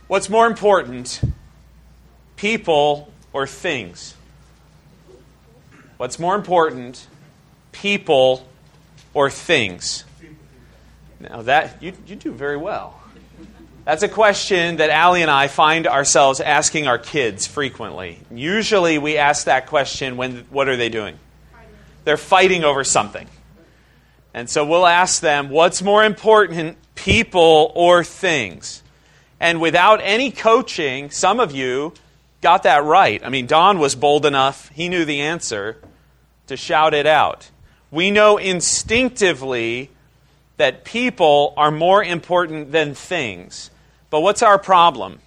What's more important, people or things? What's more important, people or things? Now that you do very well. That's a question that Allie and I find ourselves asking our kids frequently. Usually we ask that question when, what are they doing? They're fighting over something. And so we'll ask them, what's more important, people or things? And without any coaching, some of you got that right. I mean, Don was bold enough, he knew the answer, to shout it out. We know instinctively that people are more important than things. But what's our problem?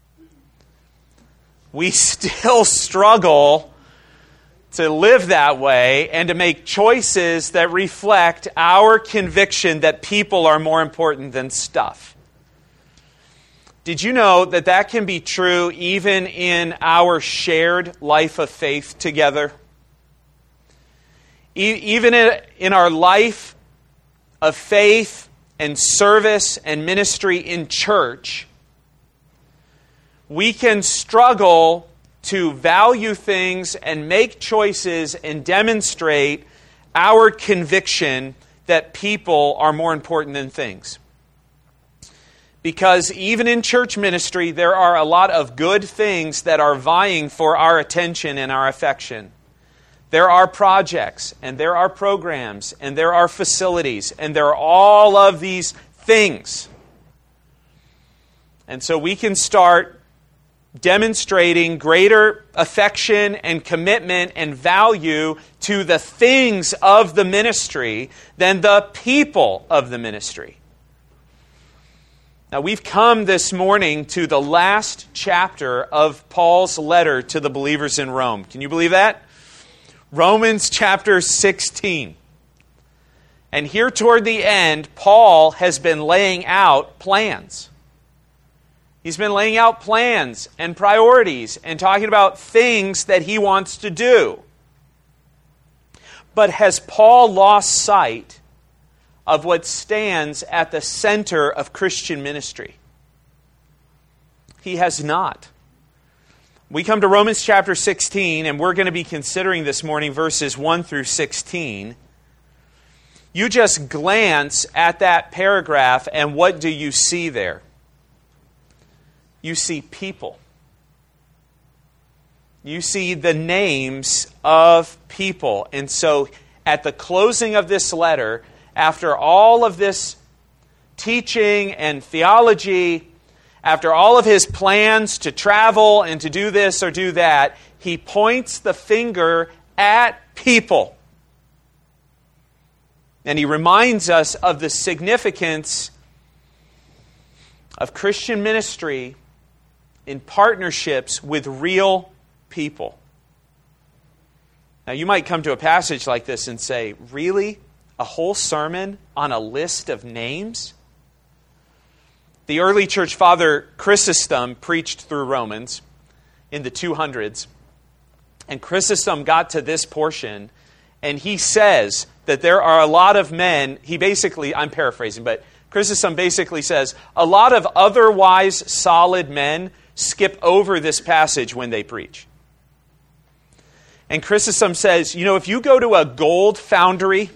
We still struggle to live that way and to make choices that reflect our conviction that people are more important than stuff. Did you know that that can be true even in our shared life of faith together? Even in our life of faith and service and ministry in church, we can struggle to value things and make choices and demonstrate our conviction that people are more important than things. Because even in church ministry, there are a lot of good things that are vying for our attention and our affection. There are projects, and there are programs, and there are facilities, and there are all of these things. And so we can start demonstrating greater affection and commitment and value to the things of the ministry than the people of the ministry. Now, we've come this morning to the last chapter of Paul's letter to the believers in Rome. Can you believe that? Romans chapter 16. And here toward the end, Paul has been laying out plans. He's been laying out plans and priorities and talking about things that he wants to do. But has Paul lost sight of what stands at the center of Christian ministry? He has not. We come to Romans chapter 16, and we're going to be considering this morning verses 1 through 16. You just glance at that paragraph, and what do you see there? You see people. You see the names of people. And so at the closing of this letter, after all of this teaching and theology, after all of his plans to travel and to do this or do that, he points the finger at people. And he reminds us of the significance of Christian ministry in partnerships with real people. Now, you might come to a passage like this and say, really? A whole sermon on a list of names? The early church father Chrysostom preached through Romans in the 200s. And Chrysostom got to this portion, and he says that there are a lot of men, I'm paraphrasing, but Chrysostom basically says, a lot of otherwise solid men skip over this passage when they preach. And Chrysostom says, if you go to a gold foundry,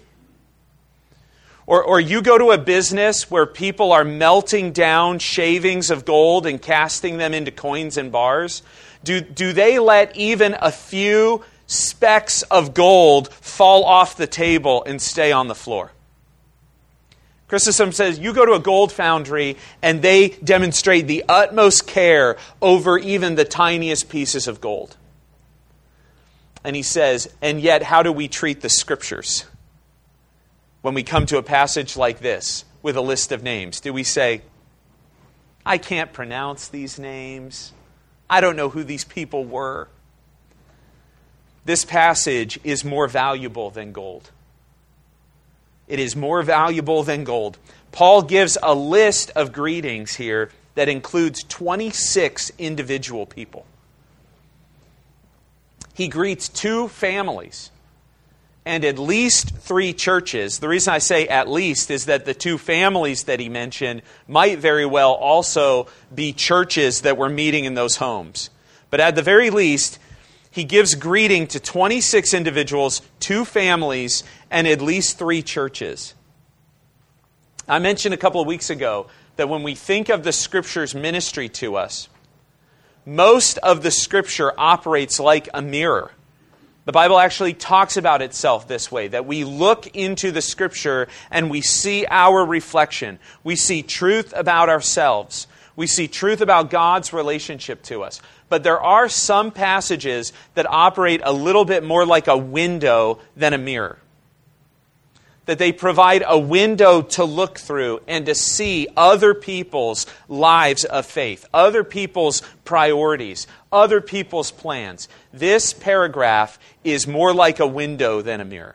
or you go to a business where people are melting down shavings of gold and casting them into coins and bars, do they let even a few specks of gold fall off the table and stay on the floor? Chrysostom says, you go to a gold foundry and they demonstrate the utmost care over even the tiniest pieces of gold. And he says, and yet how do we treat the Scriptures? When we come to a passage like this with a list of names, do we say, I can't pronounce these names. I don't know who these people were. This passage is more valuable than gold. It is more valuable than gold. Paul gives a list of greetings here that includes 26 individual people. He greets two families. and at least 3 churches. The reason I say at least is that the 2 families that he mentioned might very well also be churches that were meeting in those homes. But at the very least, he gives greeting to 26 individuals, 2 families, and at least 3 churches. I mentioned a couple of weeks ago that when we think of the Scripture's ministry to us, most of the Scripture operates like a mirror. The Bible actually talks about itself this way, that we look into the Scripture and we see our reflection. We see truth about ourselves. We see truth about God's relationship to us. But there are some passages that operate a little bit more like a window than a mirror. That they provide a window to look through and to see other people's lives of faith, other people's priorities, other people's plans. This paragraph is more like a window than a mirror.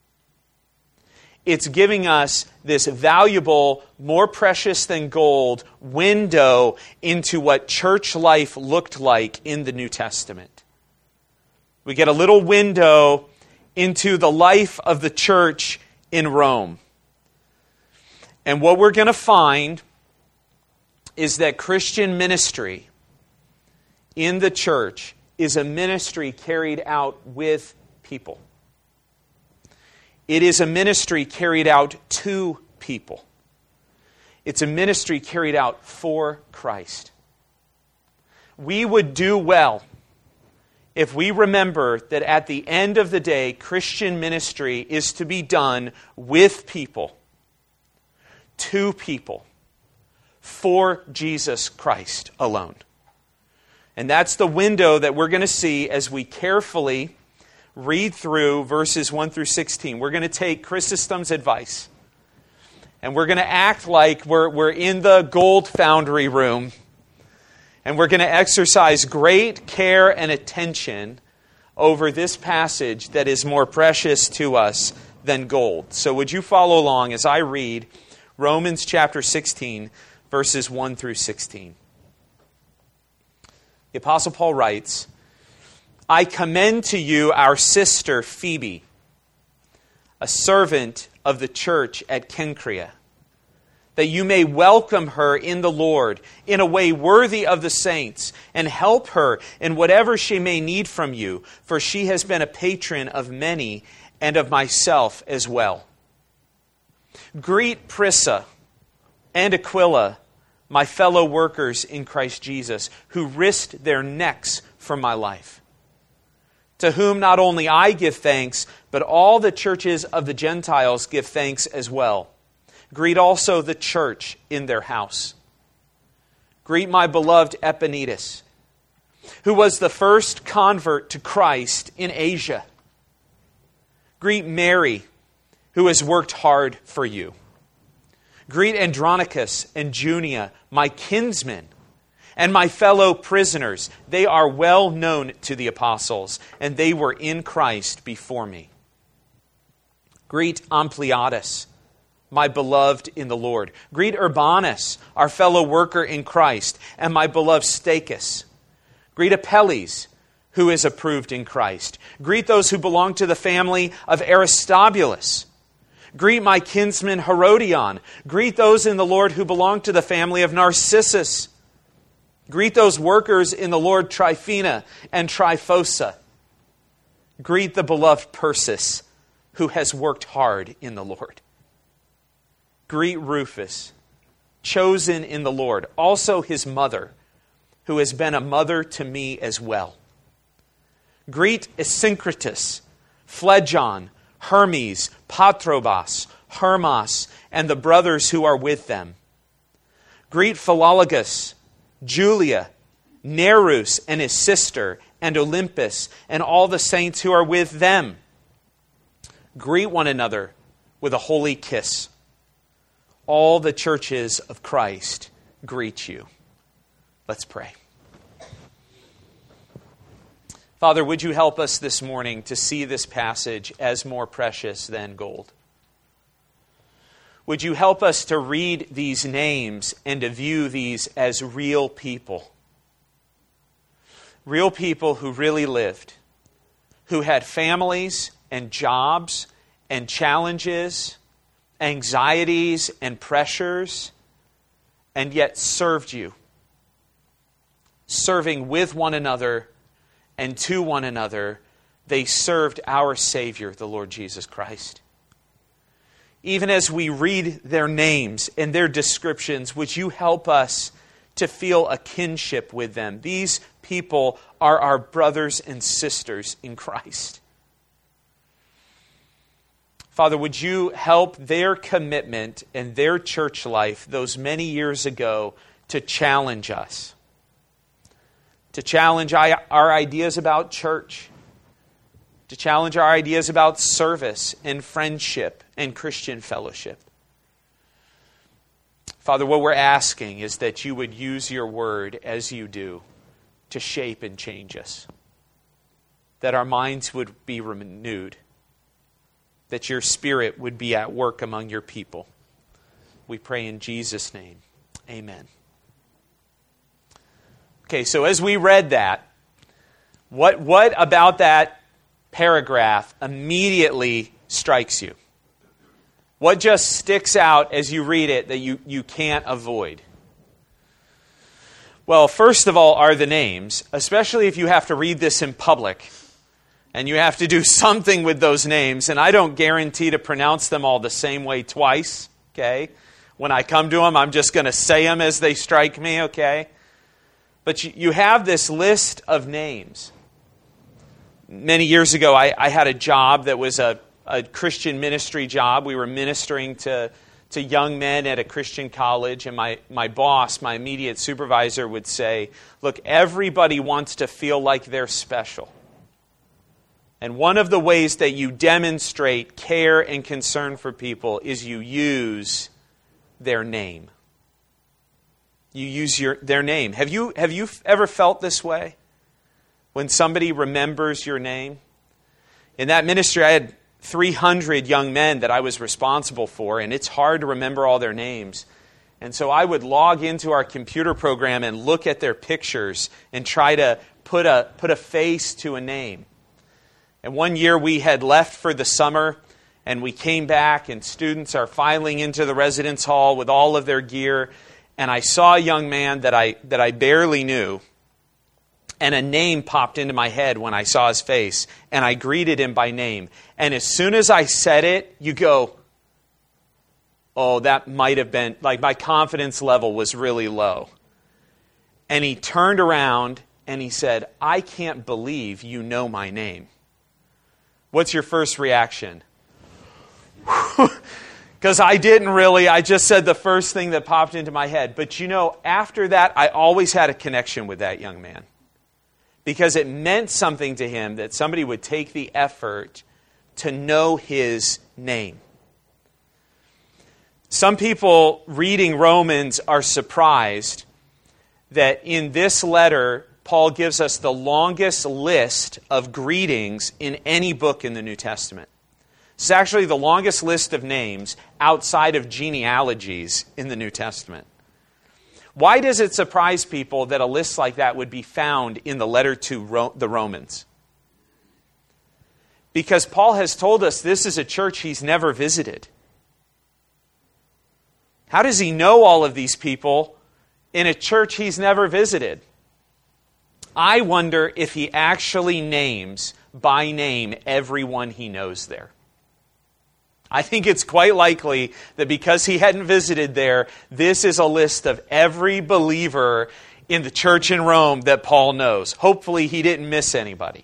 It's giving us this valuable, more precious than gold window into what church life looked like in the New Testament. We get a little window into the life of the church in Rome. And what we're going to find is that Christian ministry in the church is a ministry carried out with people. It is a ministry carried out to people. It's a ministry carried out for Christ. We would do well if we remember that at the end of the day, Christian ministry is to be done with people, to people, for Jesus Christ alone. And that's the window that we're going to see as we carefully read through verses 1 through 16. We're going to take Chrysostom's advice, and we're going to act like we're in the gold foundry room, and we're going to exercise great care and attention over this passage that is more precious to us than gold. So would you follow along as I read Romans chapter 16, verses 1 through 16. The Apostle Paul writes, I commend to you our sister Phoebe, a servant of the church at Cenchrea, that you may welcome her in the Lord in a way worthy of the saints, and help her in whatever she may need from you, for she has been a patron of many and of myself as well. Greet Prisca and Aquila, my fellow workers in Christ Jesus, who risked their necks for my life, to whom not only I give thanks, but all the churches of the Gentiles give thanks as well. Greet also the church in their house. Greet my beloved Epaenetus, who was the first convert to Christ in Asia. Greet Mary, who has worked hard for you. Greet Andronicus and Junia, my kinsmen, and my fellow prisoners. They are well known to the apostles, and they were in Christ before me. Greet Ampliatus, my beloved in the Lord. Greet Urbanus, our fellow worker in Christ, and my beloved Stachys. Greet Apelles, who is approved in Christ. Greet those who belong to the family of Aristobulus. Greet my kinsman Herodion. Greet those in the Lord who belong to the family of Narcissus. Greet those workers in the Lord Tryphena and Tryphosa. Greet the beloved Persis, who has worked hard in the Lord. Greet Rufus, chosen in the Lord, also his mother, who has been a mother to me as well. Greet Asyncritus, Phlegon, Hermes, Patrobas, Hermas, and the brothers who are with them. Greet Philologus, Julia, Nerus and his sister, and Olympus, and all the saints who are with them. Greet one another with a holy kiss. All the churches of Christ greet you. Let's pray. Father, would you help us this morning to see this passage as more precious than gold? Would you help us to read these names and to view these as real people? Real people who really lived, who had families and jobs and challenges, anxieties and pressures, and yet served you, serving with one another and to one another. They served our Savior, the Lord Jesus Christ. Even as we read their names and their descriptions, would you help us to feel a kinship with them? These people are our brothers and sisters in Christ. Father, would you help their commitment and their church life those many years ago to challenge us, to challenge our ideas about church, to challenge our ideas about service and friendship and Christian fellowship. Father, what we're asking is that you would use your word as you do to shape and change us, that our minds would be renewed, that your Spirit would be at work among your people. We pray in Jesus' name. Amen. Okay, so as we read that, what about that paragraph immediately strikes you? What just sticks out as you read it that you can't avoid? Well, first of all are the names, especially if you have to read this in public. And you have to do something with those names. And I don't guarantee to pronounce them all the same way twice, okay? When I come to them, I'm just going to say them as they strike me, okay? But you have this list of names. Many years ago, I had a job that was a Christian ministry job. We were ministering to young men at a Christian college. And my boss, my immediate supervisor, would say, look, everybody wants to feel like they're special. And one of the ways that you demonstrate care and concern for people is you use their name. You use their name. Have you ever felt this way? When somebody remembers your name? In that ministry, I had 300 young men that I was responsible for, and it's hard to remember all their names. And so I would log into our computer program and look at their pictures and try to put a face to a name. And one year we had left for the summer, and we came back, and students are filing into the residence hall with all of their gear. And I saw a young man that I barely knew, and a name popped into my head when I saw his face, and I greeted him by name. And as soon as I said it, you go, oh, that might have been, like my confidence level was really low. And he turned around and he said, I can't believe you know my name. What's your first reaction? Because I didn't really. I just said the first thing that popped into my head. But you know, after that, I always had a connection with that young man. Because it meant something to him that somebody would take the effort to know his name. Some people reading Romans are surprised that in this letter, Paul gives us the longest list of greetings in any book in the New Testament. It's actually the longest list of names outside of genealogies in the New Testament. Why does it surprise people that a list like that would be found in the letter to the Romans? Because Paul has told us this is a church he's never visited. How does he know all of these people in a church he's never visited? I wonder if he actually names by name everyone he knows there. I think it's quite likely that because he hadn't visited there, this is a list of every believer in the church in Rome that Paul knows. Hopefully he didn't miss anybody.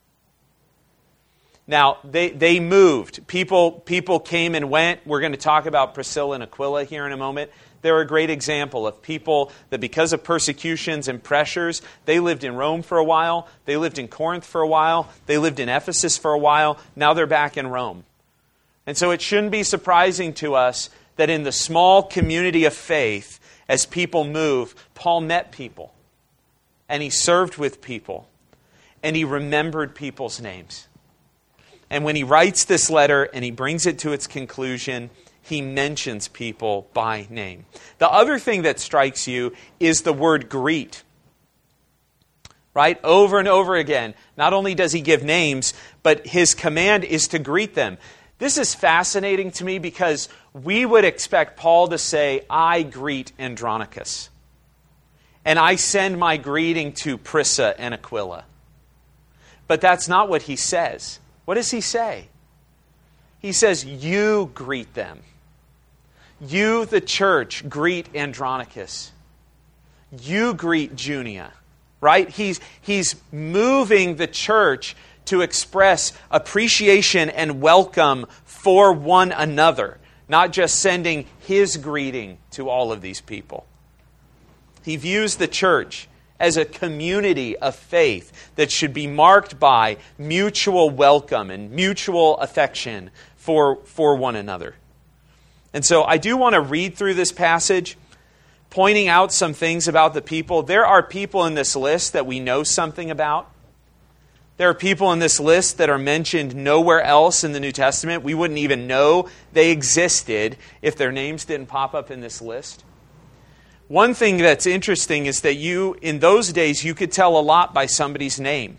Now, they moved. People came and went. We're going to talk about Priscilla and Aquila here in a moment. They're a great example of people that because of persecutions and pressures, they lived in Rome for a while, they lived in Corinth for a while, they lived in Ephesus for a while, now they're back in Rome. And so it shouldn't be surprising to us that in the small community of faith, as people move, Paul met people, and he served with people, and he remembered people's names. And when he writes this letter and he brings it to its conclusion, he mentions people by name. The other thing that strikes you is the word greet. right? Over and over again. Not only does he give names, but his command is to greet them. This is fascinating to me because we would expect Paul to say, I greet Andronicus. And I send my greeting to Prisca and Aquila. But that's not what he says. What does he say? He says, you greet them. You, the church, greet Andronicus. You greet Junia. Right? He's moving the church to express appreciation and welcome for one another, not just sending his greeting to all of these people. He views the church as a community of faith that should be marked by mutual welcome and mutual affection for one another. And so I do want to read through this passage, pointing out some things about the people. There are people in this list that we know something about. There are people in this list that are mentioned nowhere else in the New Testament. We wouldn't even know they existed if their names didn't pop up in this list. One thing that's interesting is that in those days, you could tell a lot by somebody's name.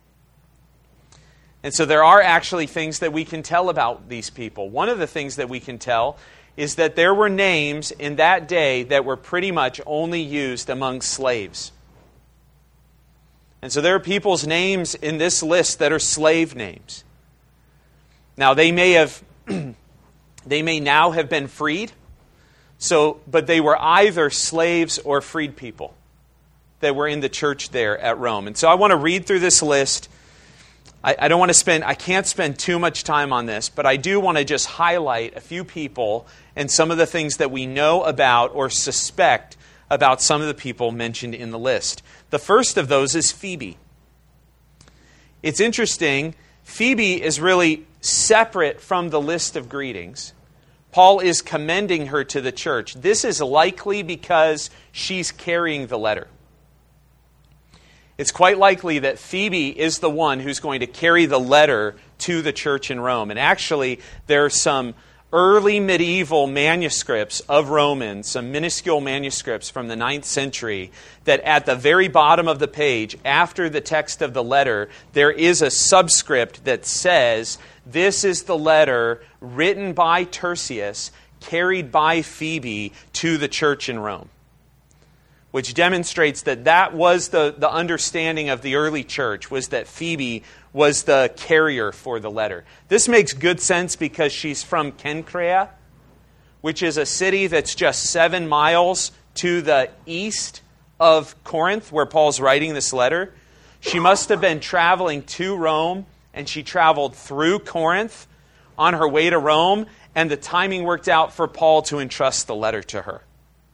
And so there are actually things that we can tell about these people. One of the things that we can tell is that there were names in that day that were pretty much only used among slaves. And so there are people's names in this list that are slave names. Now they may now have been freed. But they were either slaves or freed people that were in the church there at Rome. And so I want to read through this list. I can't spend too much time on this, but I do want to just highlight a few people and some of the things that we know about or suspect about some of the people mentioned in the list. The first of those is Phoebe. It's interesting, Phoebe is really separate from the list of greetings. Paul is commending her to the church. This is likely because she's carrying the letter. It's quite likely that Phoebe is the one who's going to carry the letter to the church in Rome. And actually, there are some early medieval manuscripts of Romans, some minuscule manuscripts from the 9th century, that at the very bottom of the page, after the text of the letter, there is a subscript that says, this is the letter written by Tertius, carried by Phoebe to the church in Rome. Which demonstrates that was the understanding of the early church, was that Phoebe was the carrier for the letter. This makes good sense because she's from Cenchrea, which is a city that's just 7 miles to the east of Corinth, where Paul's writing this letter. She must have been traveling to Rome, and she traveled through Corinth on her way to Rome, and the timing worked out for Paul to entrust the letter to her.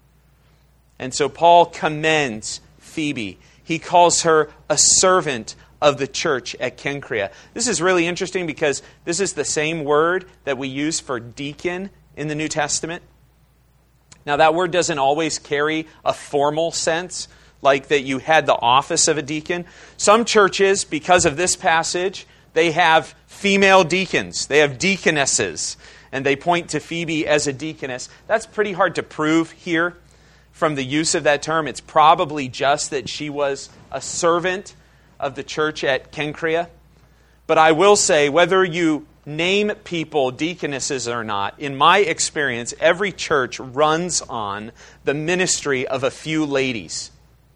And so Paul commends Phoebe. He calls her a servant of the church at Cenchrea. This is really interesting because this is the same word that we use for deacon in the New Testament. Now, that word doesn't always carry a formal sense, like that you had the office of a deacon. Some churches, because of this passage, they have female deacons. They have deaconesses, and they point to Phoebe as a deaconess. That's pretty hard to prove here from the use of that term. It's probably just that she was a servant of the church at Cenchrea. But I will say, whether you name people deaconesses or not, in my experience, every church runs on the ministry of a few ladies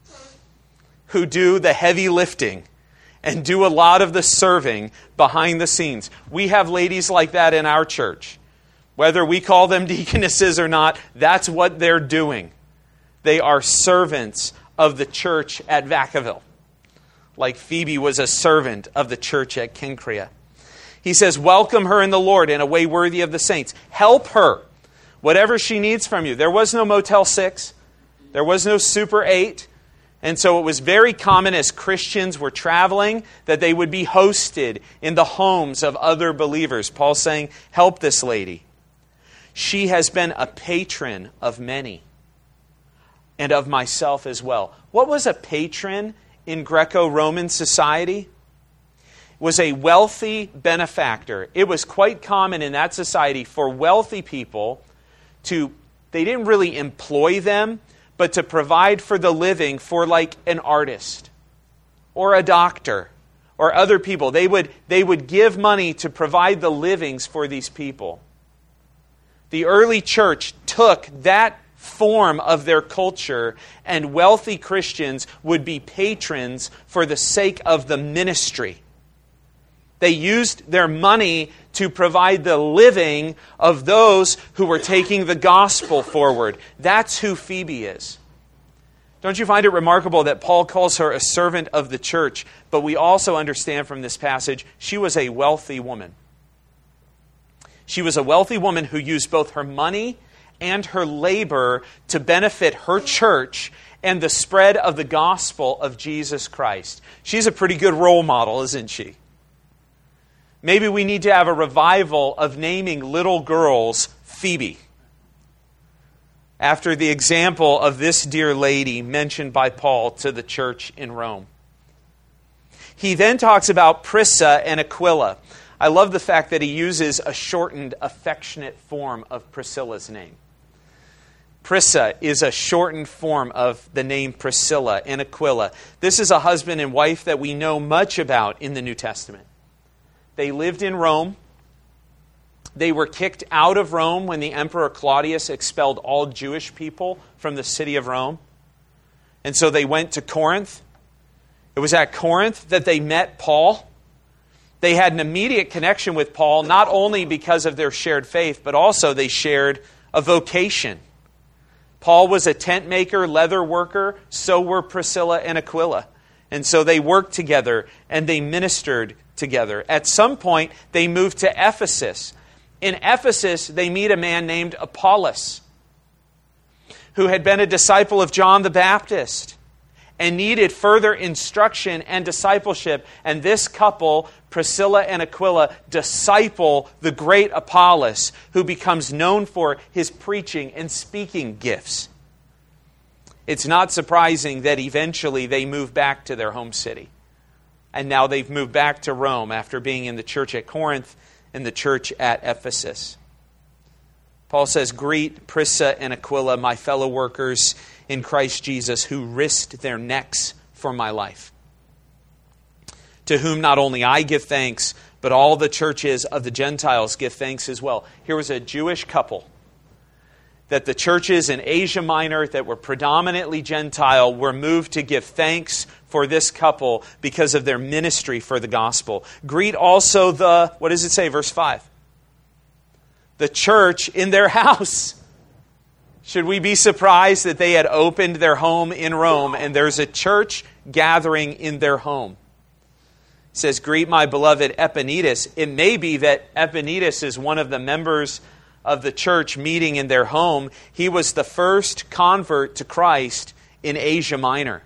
who do the heavy lifting and do a lot of the serving behind the scenes. We have ladies like that in our church. Whether we call them deaconesses or not, that's what they're doing. They are servants of the church at Vacaville, like Phoebe was a servant of the church at Cenchrea. He says, welcome her in the Lord in a way worthy of the saints. Help her, whatever she needs from you. There was no Motel 6. There was no Super 8. And so it was very common as Christians were traveling that they would be hosted in the homes of other believers. Paul's saying, help this lady. She has been a patron of many, and of myself as well. What was a patron in Greco-Roman society? It was a wealthy benefactor. It was quite common in that society for wealthy people they didn't really employ them, but to provide for the living for like an artist or a doctor or other people. They would give money to provide the livings for these people. The early church took that form of their culture, and wealthy Christians would be patrons for the sake of the ministry. They used their money to provide the living of those who were taking the gospel forward. That's who Phoebe is. Don't you find it remarkable that Paul calls her a servant of the church, but we also understand from this passage she was a wealthy woman. She was a wealthy woman who used both her money and her labor to benefit her church and the spread of the gospel of Jesus Christ. She's a pretty good role model, isn't she? Maybe we need to have a revival of naming little girls Phoebe, after the example of this dear lady mentioned by Paul to the church in Rome. He then talks about Prisca and Aquila. I love the fact that he uses a shortened, affectionate form of Priscilla's name. Prisca is a shortened form of the name Priscilla and Aquila. This is a husband and wife that we know much about in the New Testament. They lived in Rome. They were kicked out of Rome when the Emperor Claudius expelled all Jewish people from the city of Rome. And so they went to Corinth. It was at Corinth that they met Paul. They had an immediate connection with Paul, not only because of their shared faith, but also they shared a vocation. Paul was a tent maker, leather worker. So were Priscilla and Aquila. And so they worked together and they ministered together. At some point, they moved to Ephesus. In Ephesus, they meet a man named Apollos, who had been a disciple of John the Baptist and needed further instruction and discipleship. And this couple, Priscilla and Aquila, disciple the great Apollos, who becomes known for his preaching and speaking gifts. It's not surprising that eventually they move back to their home city. And now they've moved back to Rome after being in the church at Corinth and the church at Ephesus. Paul says, "Greet Prisca and Aquila, my fellow workers in Christ Jesus, who risked their necks for my life, to whom not only I give thanks, but all the churches of the Gentiles give thanks as well." Here was a Jewish couple that the churches in Asia Minor that were predominantly Gentile were moved to give thanks for this couple because of their ministry for the gospel. Greet also the, what does it say, verse 5? The church in their house. Should we be surprised that they had opened their home in Rome and there's a church gathering in their home? It says, "Greet my beloved Epaenetus." It may be that Epaenetus is one of the members of the church meeting in their home. He was the first convert to Christ in Asia Minor.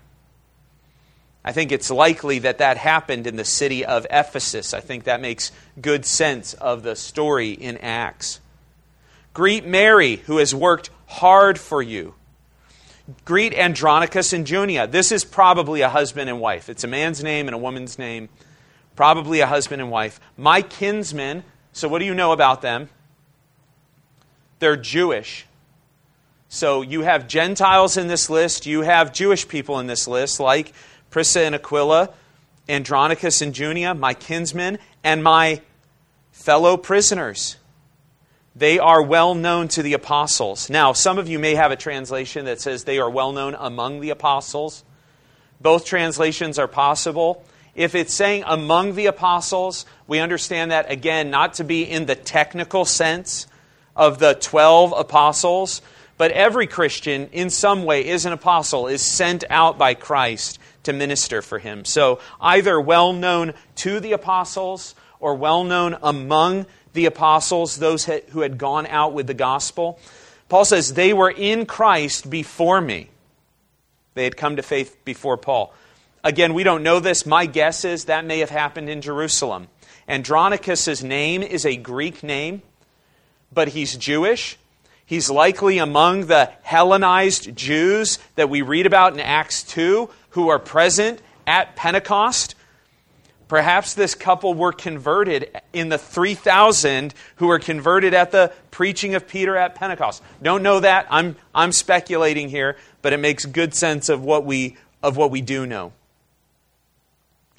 I think it's likely that that happened in the city of Ephesus. I think that makes good sense of the story in Acts. Greet Mary, who has worked hard for you. Greet Andronicus and Junia. This is probably a husband and wife. It's a man's name and a woman's name. Probably a husband and wife. My kinsmen. So what do you know about them? They're Jewish. So you have Gentiles in this list. You have Jewish people in this list, like Prisca and Aquila, Andronicus and Junia, my kinsmen, and my fellow prisoners. They are well known to the apostles. Now, some of you may have a translation that says they are well known among the apostles. Both translations are possible. If it's saying among the apostles, we understand that, again, not to be in the technical sense of the 12 apostles, but every Christian in some way is an apostle, is sent out by Christ to minister for him. So either well known to the apostles or well known among the apostles, those who had gone out with the gospel. Paul says they were in Christ before me. They had come to faith before Paul. Again, we don't know this. My guess is that may have happened in Jerusalem. Andronicus' name is a Greek name, but he's Jewish. He's likely among the Hellenized Jews that we read about in Acts 2 who are present at Pentecost. Perhaps this couple were converted in the 3,000 who were converted at the preaching of Peter at Pentecost. Don't know that. I'm speculating here, but it makes good sense of what we do know.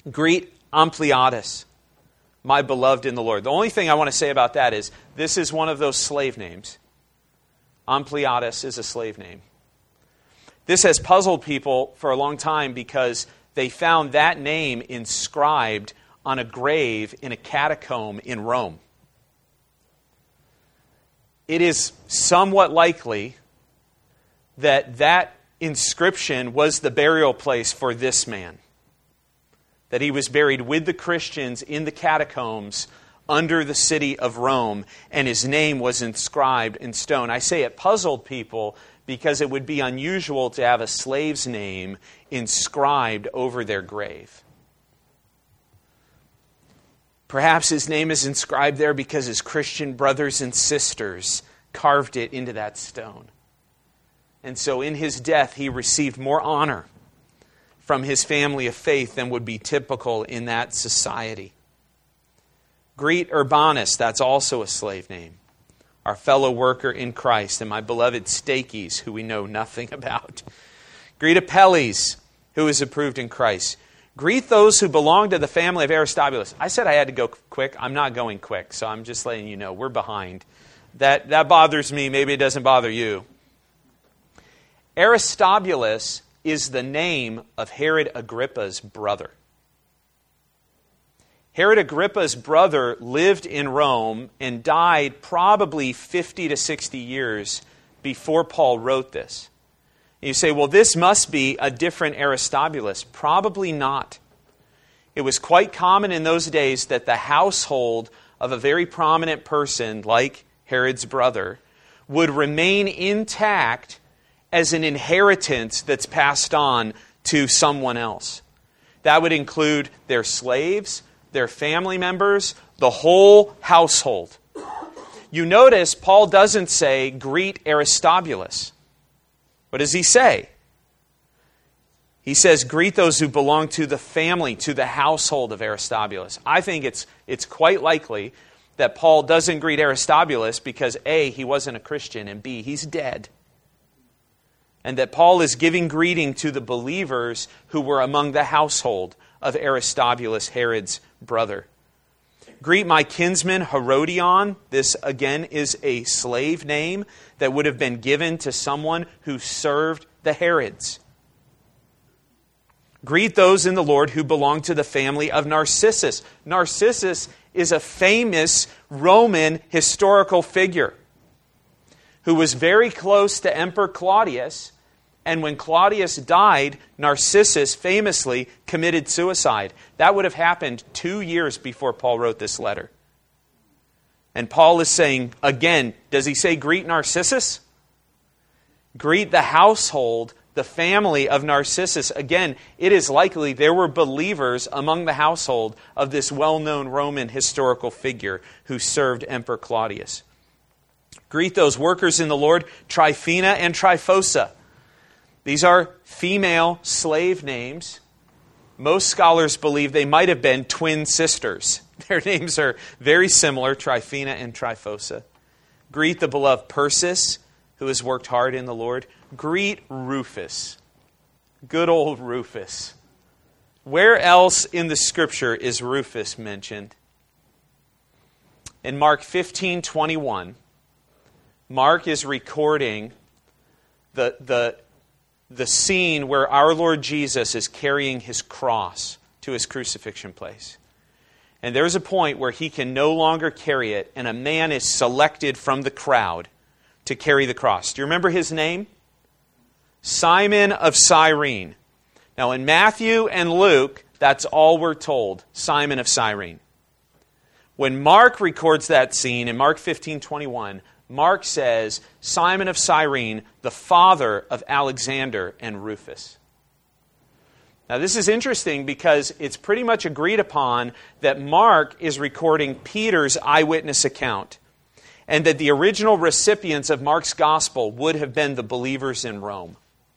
Greet Ampliatus, my beloved in the Lord. The only thing I want to say about that is this is one of those slave names. Ampliatus is a slave name. This has puzzled people for a long time because they found that name inscribed on a grave in a catacomb in Rome. It is somewhat likely that that inscription was the burial place for this man. That he was buried with the Christians in the catacombs under the city of Rome, and his name was inscribed in stone. I say it puzzled people because it would be unusual to have a slave's name inscribed over their grave. Perhaps his name is inscribed there because his Christian brothers and sisters carved it into that stone. And so in his death, he received more honor from his family of faith than would be typical in that society. Greet Urbanus, that's also a slave name, our fellow worker in Christ, and my beloved Stachys, who we know nothing about. Greet Apelles, who is approved in Christ. Greet those who belong to the family of Aristobulus. I said I had to go quick. I'm not going quick, so I'm just letting you know we're behind. That bothers me. Maybe it doesn't bother you. Aristobulus is the name of Herod Agrippa's brother. Herod Agrippa's brother lived in Rome and died probably 50 to 60 years before Paul wrote this. And you say, well, this must be a different Aristobulus. Probably not. It was quite common in those days that the household of a very prominent person, like Herod's brother, would remain intact as an inheritance that's passed on to someone else. That would include their slaves, their family members, the whole household. You notice Paul doesn't say, greet Aristobulus. What does he say? He says, greet those who belong to the family, to the household of Aristobulus. I think it's quite likely that Paul doesn't greet Aristobulus because A, he wasn't a Christian, and B, he's dead. And that Paul is giving greeting to the believers who were among the household of Aristobulus, Herod's brother. Greet my kinsman Herodion. This, again, is a slave name that would have been given to someone who served the Herods. Greet those in the Lord who belong to the family of Narcissus. Narcissus is a famous Roman historical figure who was very close to Emperor Claudius, and when Claudius died, Narcissus famously committed suicide. That would have happened 2 years before Paul wrote this letter. And Paul is saying, again, does he say greet Narcissus? Greet the household, the family of Narcissus. Again, it is likely there were believers among the household of this well-known Roman historical figure who served Emperor Claudius. Greet those workers in the Lord, Tryphena and Tryphosa. These are female slave names. Most scholars believe they might have been twin sisters. Their names are very similar, Tryphena and Tryphosa. Greet the beloved Persis, who has worked hard in the Lord. Greet Rufus. Good old Rufus. Where else in the Scripture is Rufus mentioned? In Mark 15:21, Mark is recording the scene where our Lord Jesus is carrying his cross to his crucifixion place. And there's a point where he can no longer carry it, and a man is selected from the crowd to carry the cross. Do you remember his name? Simon of Cyrene. Now in Matthew and Luke, that's all we're told, Simon of Cyrene. When Mark records that scene in Mark 15:21, Mark says, Simon of Cyrene, the father of Alexander and Rufus. Now this is interesting because it's pretty much agreed upon that Mark is recording Peter's eyewitness account, and that the original recipients of Mark's gospel would have been the believers in Rome.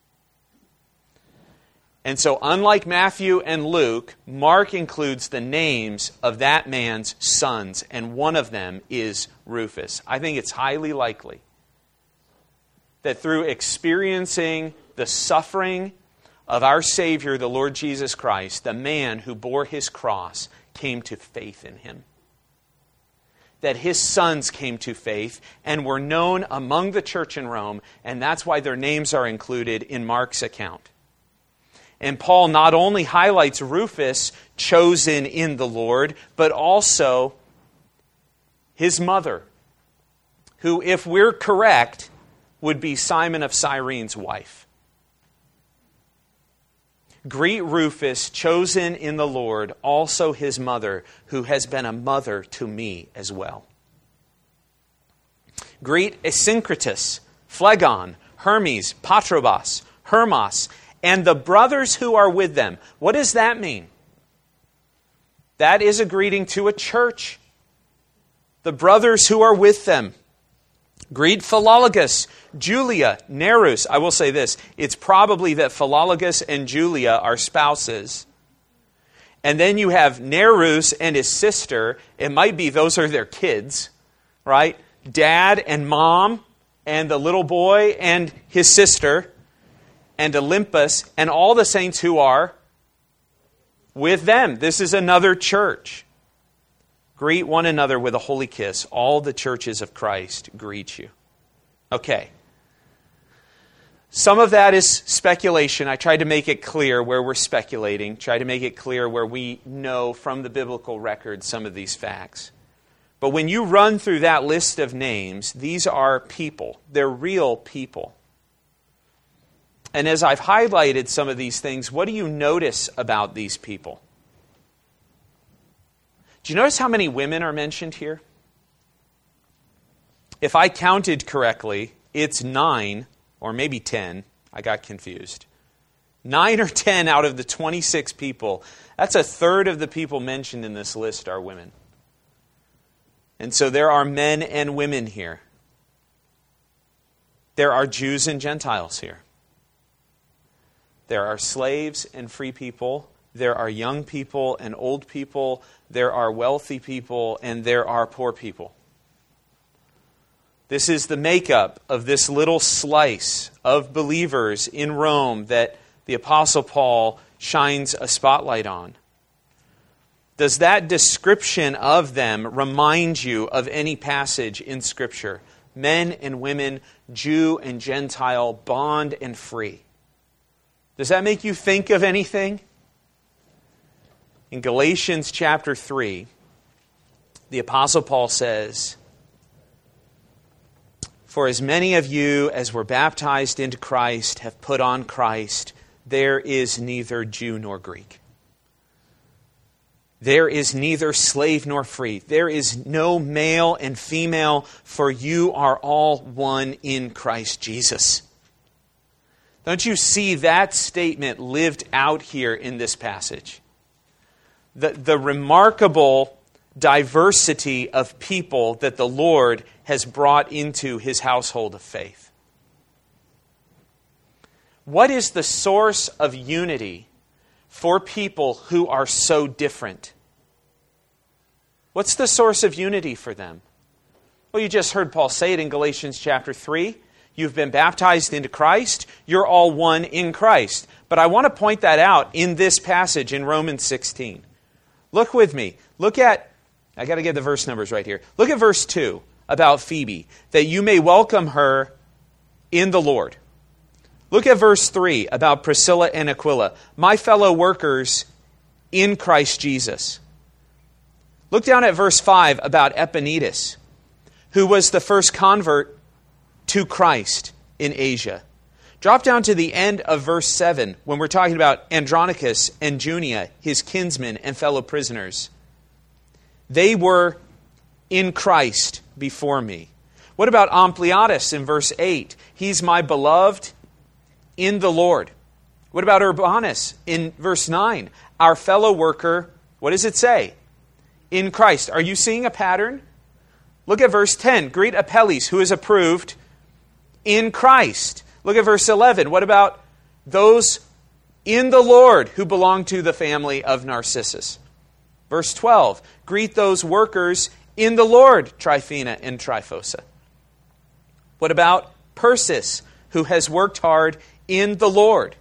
And so unlike Matthew and Luke, Mark includes the names of that man's sons, and one of them is Rufus. I think it's highly likely that through experiencing the suffering of our Savior, the Lord Jesus Christ, the man who bore his cross, came to faith in him. That his sons came to faith and were known among the church in Rome, and that's why their names are included in Mark's account. And Paul not only highlights Rufus, chosen in the Lord, but also his mother, who, if we're correct, would be Simon of Cyrene's wife. Greet Rufus, chosen in the Lord, also his mother, who has been a mother to me as well. Greet Asyncritus, Phlegon, Hermes, Patrobas, Hermas, and the brothers who are with them. What does that mean? That is a greeting to a church. The brothers who are with them. Greet Philologus, Julia, Nerus. I will say this, it's probably that Philologus and Julia are spouses. And then you have Nerus and his sister. It might be those are their kids, right? Dad and mom and the little boy and his sister and Olympus and all the saints who are with them. This is another church. Greet one another with a holy kiss. All the churches of Christ greet you. Okay. Some of that is speculation. I tried to make it clear where we're speculating. Try to make it clear where we know from the biblical record some of these facts. But when you run through that list of names, these are people. They're real people. And as I've highlighted some of these things, what do you notice about these people? Do you notice how many women are mentioned here? If I counted correctly, it's 9 or maybe 10. I got confused. 9 or 10 out of the 26 people. That's a third of the people mentioned in this list are women. And so there are men and women here. There are Jews and Gentiles here. There are slaves and free people. There are young people and old people. There are wealthy people and there are poor people. This is the makeup of this little slice of believers in Rome that the Apostle Paul shines a spotlight on. Does that description of them remind you of any passage in Scripture? Men and women, Jew and Gentile, bond and free. Does that make you think of anything? In Galatians chapter 3, the Apostle Paul says, "For as many of you as were baptized into Christ have put on Christ, there is neither Jew nor Greek. There is neither slave nor free. There is no male and female, for you are all one in Christ Jesus." Don't you see that statement lived out here in this passage? The remarkable diversity of people that the Lord has brought into his household of faith. What is the source of unity for people who are so different? What's the source of unity for them? Well, you just heard Paul say it in Galatians chapter 3. You've been baptized into Christ. You're all one in Christ. But I want to point that out in this passage in Romans 16. Look with me. I got to get the verse numbers right here. Look at verse 2 about Phoebe, that you may welcome her in the Lord. Look at verse 3 about Priscilla and Aquila, my fellow workers in Christ Jesus. Look down at verse 5 about Epaenetus, who was the first convert to Christ in Asia. Drop down to the end of verse 7 when we're talking about Andronicus and Junia, his kinsmen and fellow prisoners. They were in Christ before me. What about Ampliatus in verse 8? He's my beloved in the Lord. What about Urbanus in verse 9? Our fellow worker, what does it say? In Christ. Are you seeing a pattern? Look at verse 10. Greet Apelles, who is approved in Christ. Look at verse 11. What about those in the Lord who belong to the family of Narcissus? Verse 12. Greet those workers in the Lord, Tryphena and Tryphosa. What about Persis, who has worked hard in the Lord?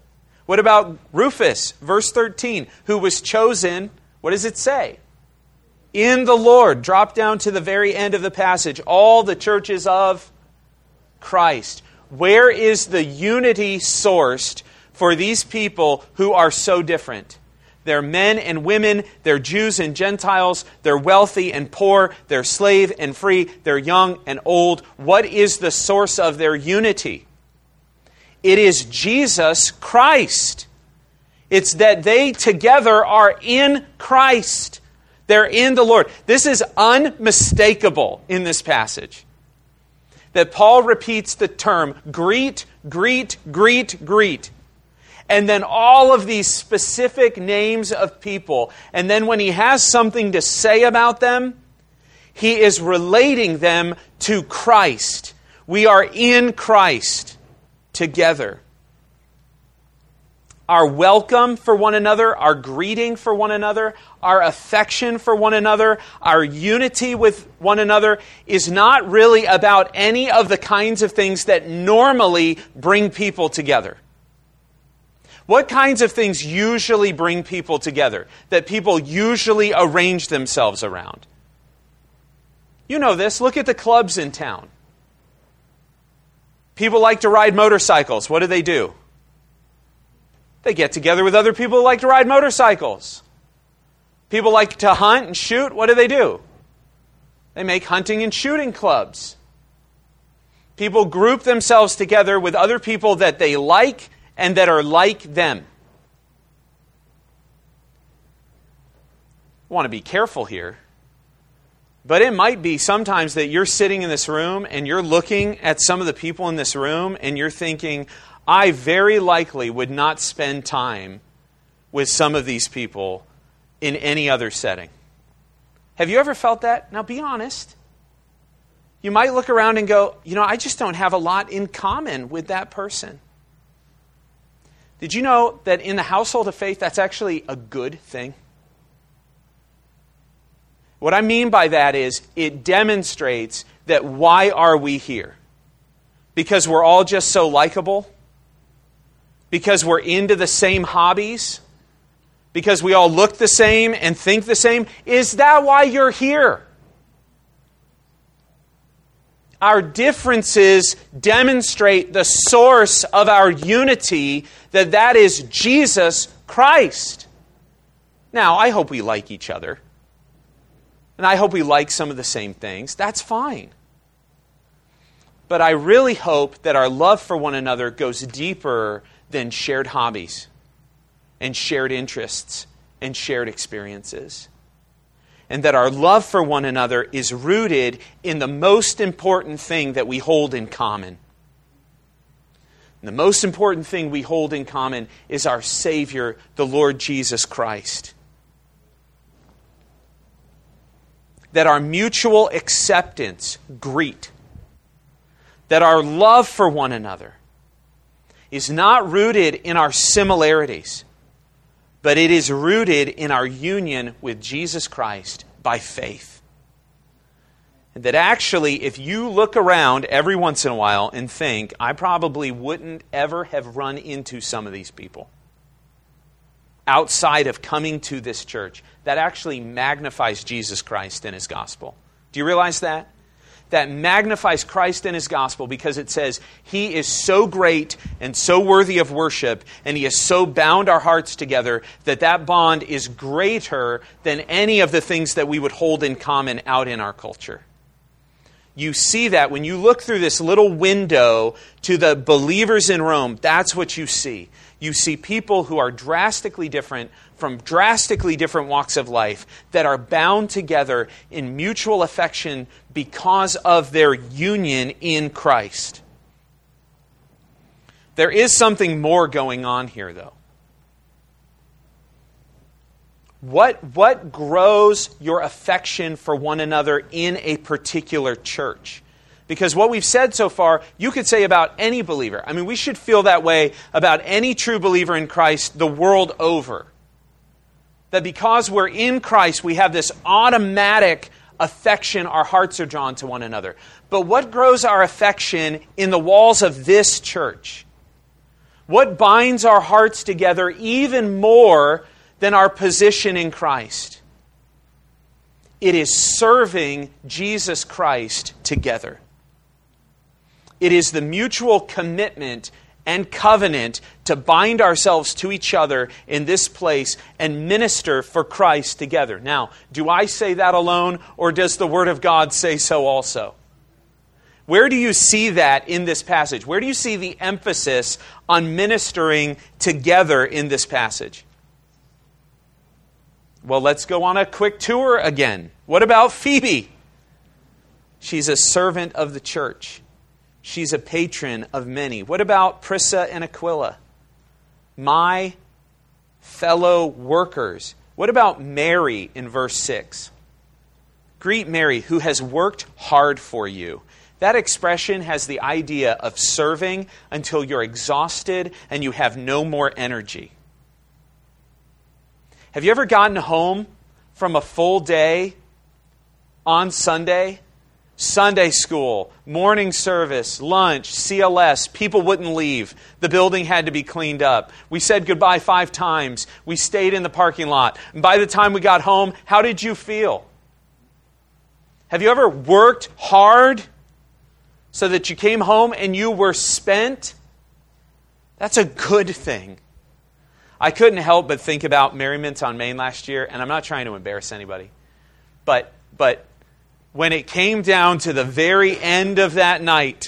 What about Rufus, verse 13, who was chosen, what does it say? In the Lord. Drop down to the very end of the passage. All the churches of Christ. Where is the unity sourced for these people who are so different? They're men and women, they're Jews and Gentiles, they're wealthy and poor, they're slave and free, they're young and old. What is the source of their unity? It is Jesus Christ. It's that they together are in Christ. They're in the Lord. This is unmistakable in this passage. That Paul repeats the term, greet, greet, greet, greet. And then all of these specific names of people. And then when he has something to say about them, he is relating them to Christ. We are in Christ together. Our welcome for one another, our greeting for one another, our affection for one another, our unity with one another is not really about any of the kinds of things that normally bring people together. What kinds of things usually bring people together, that people usually arrange themselves around? You know this. Look at the clubs in town. People like to ride motorcycles. What do? They get together with other people who like to ride motorcycles. People like to hunt and shoot. What do? They make hunting and shooting clubs. People group themselves together with other people that they like and that are like them. I want to be careful here. But it might be sometimes that you're sitting in this room and you're looking at some of the people in this room and you're thinking, I very likely would not spend time with some of these people in any other setting. Have you ever felt that? Now be honest. You might look around and go, I just don't have a lot in common with that person. Did you know that in the household of faith, that's actually a good thing? What I mean by that is it demonstrates that why are we here? Because we're all just so likable? Because we're into the same hobbies? Because we all look the same and think the same? Is that why you're here? Our differences demonstrate the source of our unity, that is Jesus Christ. Now, I hope we like each other. And I hope we like some of the same things. That's fine. But I really hope that our love for one another goes deeper than shared hobbies and shared interests and shared experiences. And that our love for one another is rooted in the most important thing that we hold in common. And the most important thing we hold in common is our Savior, the Lord Jesus Christ. That our mutual acceptance, greet, that our love for one another is not rooted in our similarities, but it is rooted in our union with Jesus Christ by faith. And that actually, if you look around every once in a while and think, I probably wouldn't ever have run into some of these people outside of coming to this church, that actually magnifies Jesus Christ and His gospel. Do you realize that? That magnifies Christ and His gospel because it says He is so great and so worthy of worship and He has so bound our hearts together that bond is greater than any of the things that we would hold in common out in our culture. You see that when you look through this little window to the believers in Rome, that's what you see. You see people who are drastically different from drastically different walks of life that are bound together in mutual affection because of their union in Christ. There is something more going on here, though. What grows your affection for one another in a particular church? Because what we've said so far, you could say about any believer. I mean, we should feel that way about any true believer in Christ the world over. That because we're in Christ, we have this automatic affection, our hearts are drawn to one another. But what grows our affection in the walls of this church? What binds our hearts together even more than our position in Christ? It is serving Jesus Christ together. It is the mutual commitment and covenant to bind ourselves to each other in this place and minister for Christ together. Now, do I say that alone, or does the Word of God say so also? Where do you see that in this passage? Where do you see the emphasis on ministering together in this passage? Well, let's go on a quick tour again. What about Phoebe? She's a servant of the church. She's a patron of many. What about Prisca and Aquila? My fellow workers. What about Mary in verse 6? Greet Mary, who has worked hard for you. That expression has the idea of serving until you're exhausted and you have no more energy. Have you ever gotten home from a full day on Sunday? Sunday school, morning service, lunch, CLS, people wouldn't leave. The building had to be cleaned up. We said goodbye 5 times. We stayed in the parking lot. And by the time we got home, how did you feel? Have you ever worked hard so that you came home and you were spent? That's a good thing. I couldn't help but think about Merriment on Main last year, and I'm not trying to embarrass anybody. But when it came down to the very end of that night,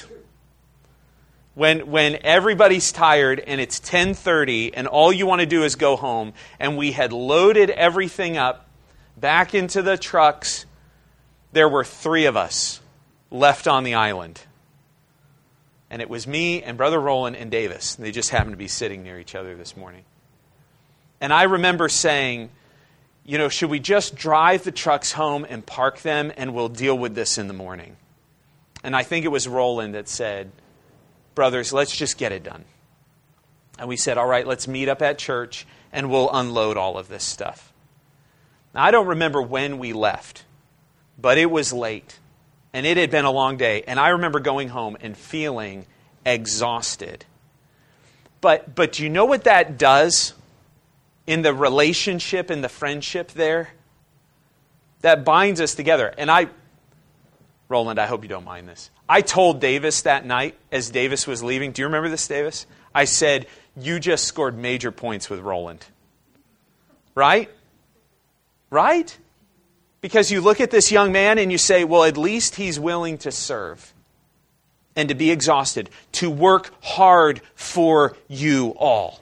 when everybody's tired and it's 10:30 and all you want to do is go home, and we had loaded everything up back into the trucks, there were 3 of us left on the island. And it was me and Brother Roland and Davis. They just happened to be sitting near each other this morning. And I remember saying, should we just drive the trucks home and park them and we'll deal with this in the morning? And I think it was Roland that said, brothers, let's just get it done. And we said, all right, let's meet up at church and we'll unload all of this stuff. Now, I don't remember when we left, but it was late and it had been a long day. And I remember going home and feeling exhausted. But do you know what that does? In the relationship, in the friendship there, that binds us together. And Roland, I hope you don't mind this. I told Davis that night as Davis was leaving, do you remember this, Davis? I said, you just scored major points with Roland. Right? Right? Because you look at this young man and you say, well, at least he's willing to serve and to be exhausted, to work hard for you all.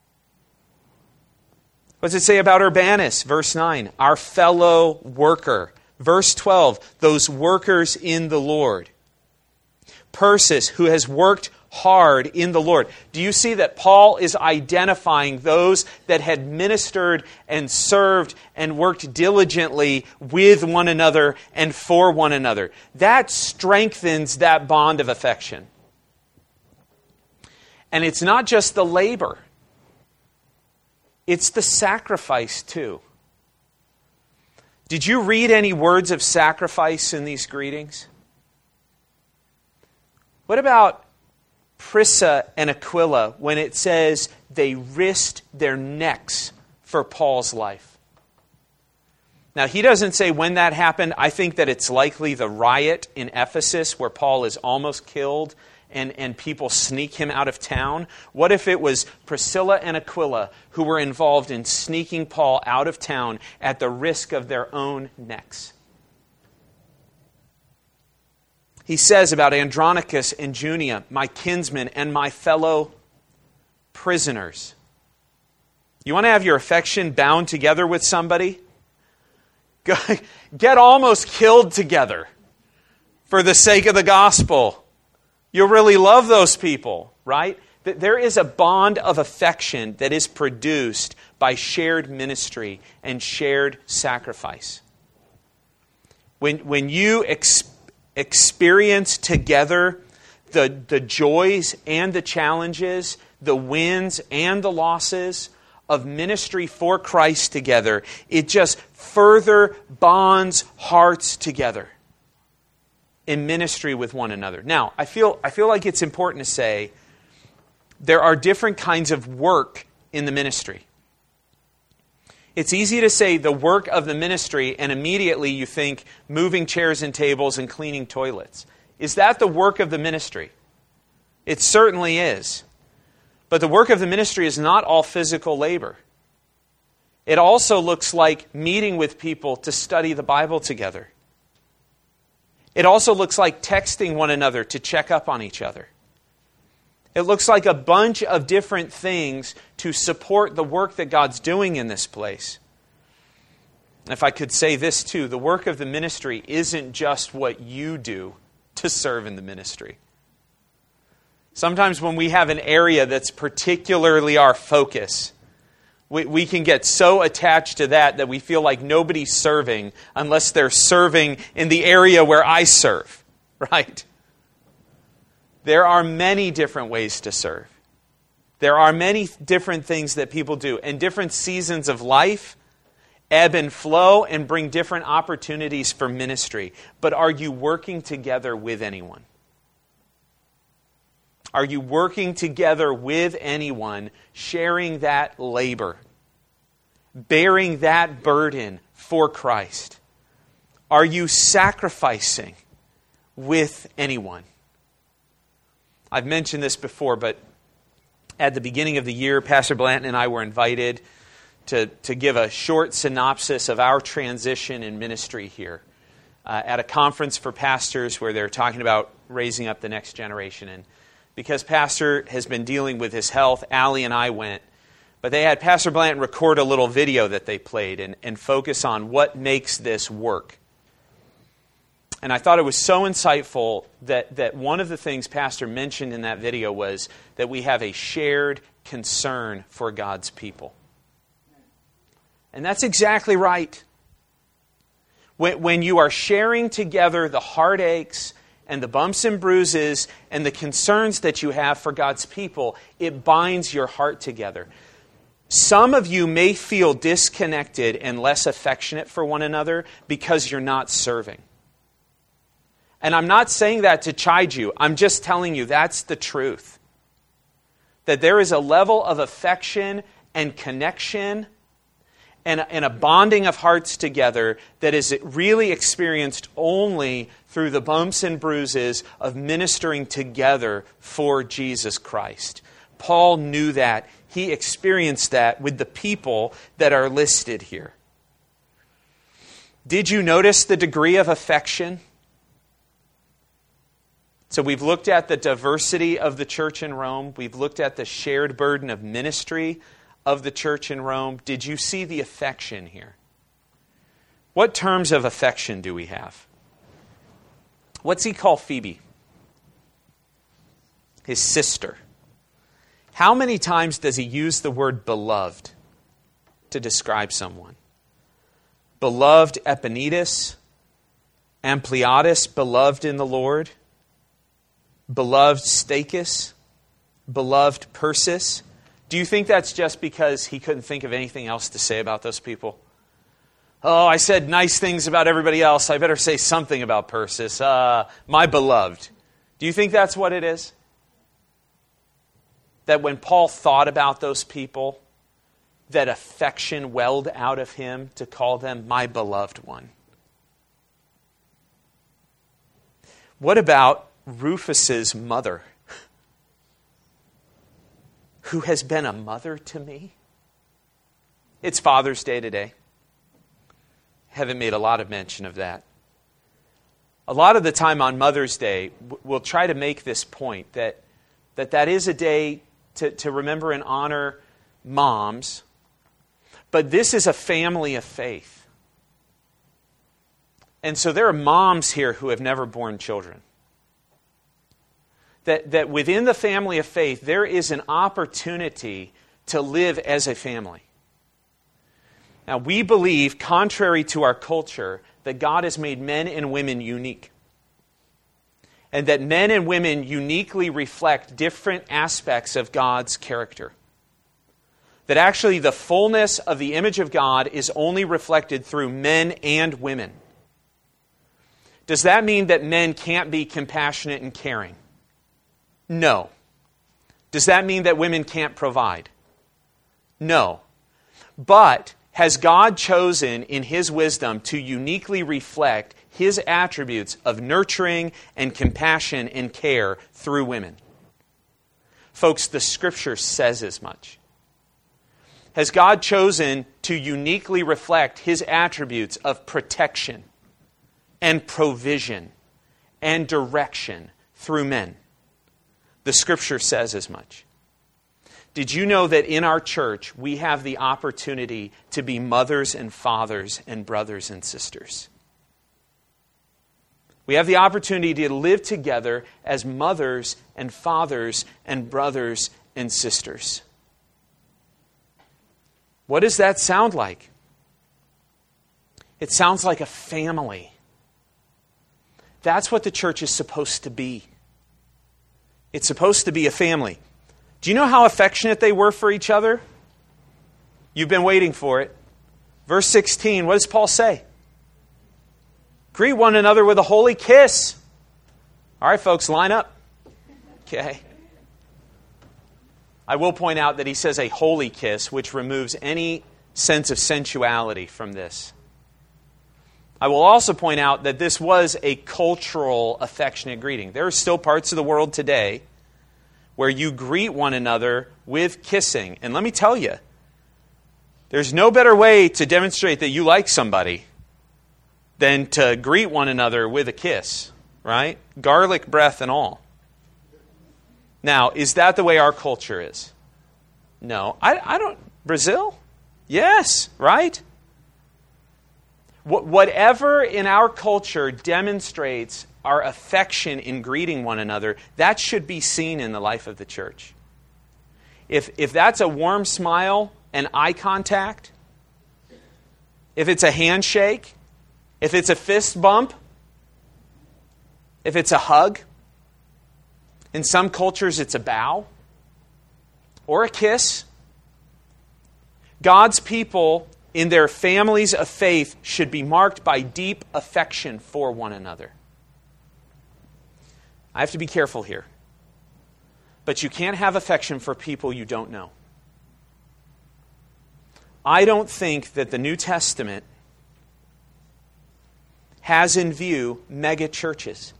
What does it say about Urbanus? Verse 9, our fellow worker. Verse 12, those workers in the Lord. Persis, who has worked hard in the Lord. Do you see that Paul is identifying those that had ministered and served and worked diligently with one another and for one another? That strengthens that bond of affection. And it's not just the labor. It's the sacrifice, too. Did you read any words of sacrifice in these greetings? What about Prisca and Aquila when it says they risked their necks for Paul's life? Now, he doesn't say when that happened. I think that it's likely the riot in Ephesus where Paul is almost killed and people sneak him out of town. What if it was Priscilla and Aquila who were involved in sneaking Paul out of town at the risk of their own necks? He says about Andronicus and Junia, my kinsmen and my fellow prisoners. You want to have your affection bound together with somebody? Get almost killed together for the sake of the gospel. You'll really love those people, right? There is a bond of affection that is produced by shared ministry and shared sacrifice. When you experience together the joys and the challenges, the wins and the losses of ministry for Christ together, it just further bonds hearts together in ministry with one another. Now, I feel like it's important to say there are different kinds of work in the ministry. It's easy to say the work of the ministry, and immediately you think moving chairs and tables and cleaning toilets. Is that the work of the ministry? It certainly is. But the work of the ministry is not all physical labor. It also looks like meeting with people to study the Bible together. It also looks like texting one another to check up on each other. It looks like a bunch of different things to support the work that God's doing in this place. If I could say this too, the work of the ministry isn't just what you do to serve in the ministry. Sometimes when we have an area that's particularly our focus, we can get so attached to that we feel like nobody's serving unless they're serving in the area where I serve, right? There are many different ways to serve. There are many different things that people do. And different seasons of life ebb and flow and bring different opportunities for ministry. But are you working together with anyone? Are you working together with anyone, sharing that labor, bearing that burden for Christ? Are you sacrificing with anyone? I've mentioned this before, but at the beginning of the year, Pastor Blanton and I were invited to give a short synopsis of our transition in ministry here at a conference for pastors where they're talking about raising up the next generation. And because Pastor has been dealing with his health, Allie and I went. But they had Pastor Blanton record a little video that they played and focus on what makes this work. And I thought it was so insightful that one of the things Pastor mentioned in that video was that we have a shared concern for God's people. And that's exactly right. When you are sharing together the heartaches and the bumps and bruises and the concerns that you have for God's people, it binds your heart together. Some of you may feel disconnected and less affectionate for one another because you're not serving. And I'm not saying that to chide you. I'm just telling you that's the truth. That there is a level of affection and connection and a bonding of hearts together that is really experienced only through the bumps and bruises of ministering together for Jesus Christ. Paul knew that. He experienced that with the people that are listed here. Did you notice the degree of affection? So we've looked at the diversity of the church in Rome. We've looked at the shared burden of ministry of the church in Rome. Did you see the affection here? What terms of affection do we have? What's he call Phoebe? His sister. How many times does he use the word beloved to describe someone? Beloved Epaenetus, Ampliatus, beloved in the Lord. Beloved Stachys, beloved Persis. Do you think that's just because he couldn't think of anything else to say about those people? Oh, I said nice things about everybody else. I better say something about Persis. My beloved. Do you think that's what it is? That when Paul thought about those people, that affection welled out of him to call them my beloved one. What about Rufus's mother, who has been a mother to me? It's Father's Day today. Haven't made a lot of mention of that. A lot of the time on Mother's Day, we'll try to make this point that is a day to remember and honor moms, but this is a family of faith. And so there are moms here who have never borne children. That within the family of faith, there is an opportunity to live as a family. Now, we believe, contrary to our culture, that God has made men and women unique. And that men and women uniquely reflect different aspects of God's character. That actually the fullness of the image of God is only reflected through men and women. Does that mean that men can't be compassionate and caring? No. Does that mean that women can't provide? No. But has God chosen in His wisdom to uniquely reflect His attributes of nurturing and compassion and care through women? Folks, the Scripture says as much. Has God chosen to uniquely reflect His attributes of protection and provision and direction through men? The Scripture says as much. Did you know that in our church we have the opportunity to be mothers and fathers and brothers and sisters? We have the opportunity to live together as mothers and fathers and brothers and sisters. What does that sound like? It sounds like a family. That's what the church is supposed to be. It's supposed to be a family. Do you know how affectionate they were for each other? You've been waiting for it. Verse 16, what does Paul say? Greet one another with a holy kiss. All right, folks, line up. Okay. I will point out that he says a holy kiss, which removes any sense of sensuality from this. I will also point out that this was a cultural, affectionate greeting. There are still parts of the world today where you greet one another with kissing. And let me tell you, there's no better way to demonstrate that you like somebody than to greet one another with a kiss, right? Garlic breath and all. Now, is that the way our culture is? No. I don't... Brazil? Yes, right? Whatever in our culture demonstrates our affection in greeting one another, that should be seen in the life of the church. If that's a warm smile and eye contact, if it's a handshake, if it's a fist bump, if it's a hug, in some cultures it's a bow or a kiss, God's people in their families of faith should be marked by deep affection for one another. I have to be careful here. But you can't have affection for people you don't know. I don't think that the New Testament has in view mega churches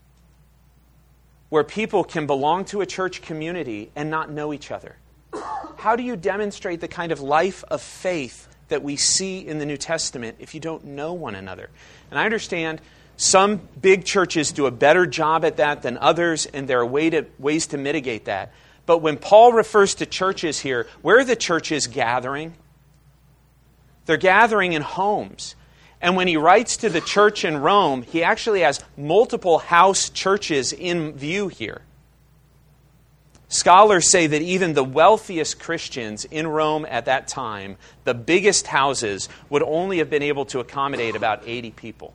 where people can belong to a church community and not know each other. How do you demonstrate the kind of life of faith that we see in the New Testament if you don't know one another? And I understand some big churches do a better job at that than others, and there are ways to mitigate that. But when Paul refers to churches here, where are the churches gathering? They're gathering in homes. And when he writes to the church in Rome, he actually has multiple house churches in view here. Scholars say that even the wealthiest Christians in Rome at that time, the biggest houses, would only have been able to accommodate about 80 people.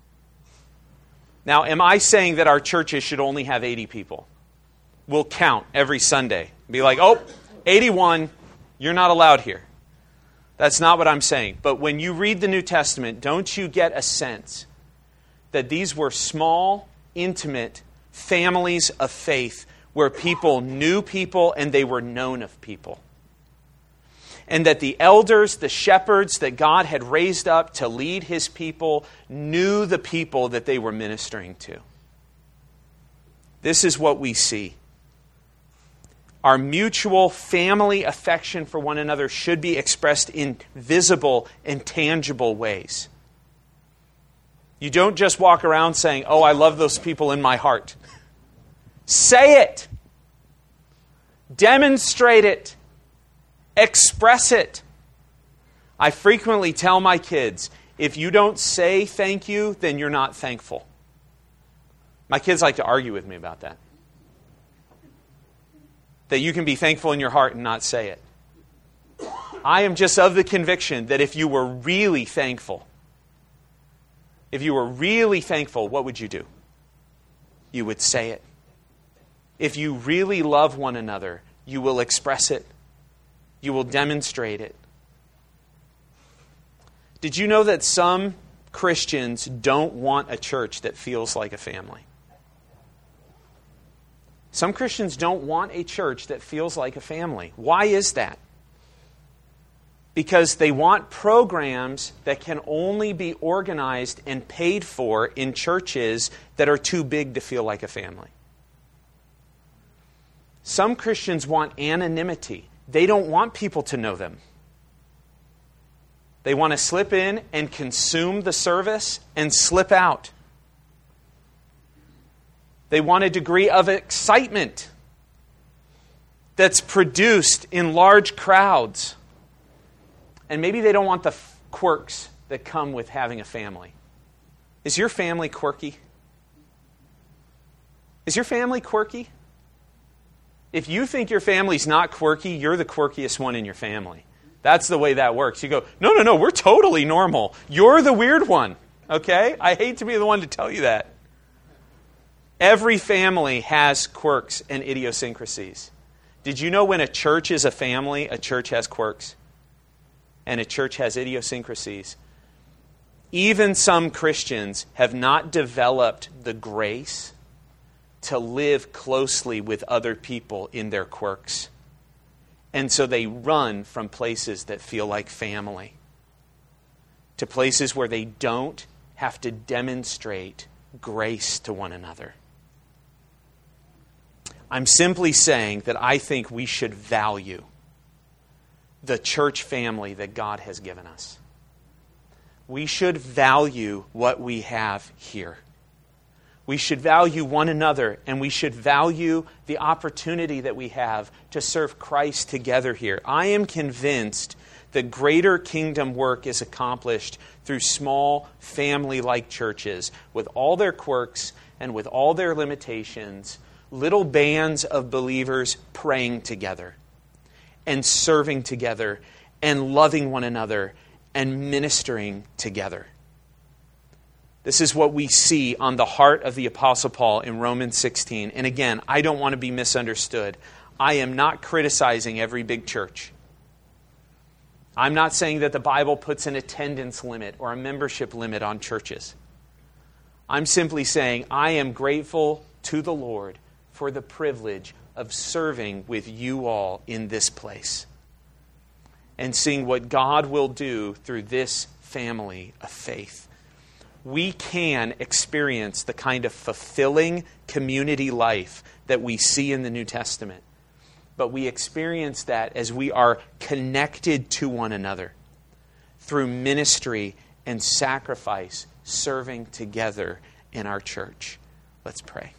Now, am I saying that our churches should only have 80 people? We'll count every Sunday. Be like, 81, you're not allowed here. That's not what I'm saying. But when you read the New Testament, don't you get a sense that these were small, intimate families of faith where people knew people and they were known of people? And that the elders, the shepherds that God had raised up to lead His people knew the people that they were ministering to. This is what we see. Our mutual family affection for one another should be expressed in visible and tangible ways. You don't just walk around saying, I love those people in my heart. Say it. Demonstrate it. Express it. I frequently tell my kids, if you don't say thank you, then you're not thankful. My kids like to argue with me about that. That you can be thankful in your heart and not say it. I am just of the conviction that if you were really thankful, what would you do? You would say it. If you really love one another, you will express it. You will demonstrate it. Did you know that some Christians don't want a church that feels like a family? Some Christians don't want a church that feels like a family. Why is that? Because they want programs that can only be organized and paid for in churches that are too big to feel like a family. Some Christians want anonymity. They don't want people to know them. They want to slip in and consume the service and slip out. They want a degree of excitement that's produced in large crowds. And maybe they don't want the quirks that come with having a family. Is your family quirky? Is your family quirky? If you think your family's not quirky, you're the quirkiest one in your family. That's the way that works. You go, no, we're totally normal. You're the weird one, okay? I hate to be the one to tell you that. Every family has quirks and idiosyncrasies. Did you know when a church is a family, a church has quirks? And a church has idiosyncrasies. Even some Christians have not developed the grace to live closely with other people in their quirks. And so they run from places that feel like family to places where they don't have to demonstrate grace to one another. I'm simply saying that I think we should value the church family that God has given us. We should value what we have here. We should value one another, and we should value the opportunity that we have to serve Christ together here. I am convinced that greater kingdom work is accomplished through small family-like churches with all their quirks and with all their limitations, little bands of believers praying together and serving together and loving one another and ministering together. This is what we see on the heart of the Apostle Paul in Romans 16. And again, I don't want to be misunderstood. I am not criticizing every big church. I'm not saying that the Bible puts an attendance limit or a membership limit on churches. I'm simply saying I am grateful to the Lord for the privilege of serving with you all in this place and seeing what God will do through this family of faith. We can experience the kind of fulfilling community life that we see in the New Testament. But we experience that as we are connected to one another through ministry and sacrifice, serving together in our church. Let's pray.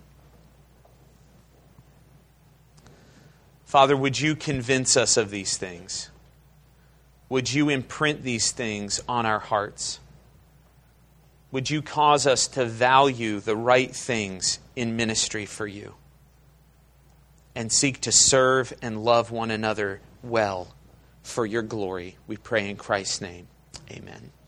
Father, would you convince us of these things? Would you imprint these things on our hearts? Would you cause us to value the right things in ministry for you and seek to serve and love one another well for your glory? We pray in Christ's name. Amen.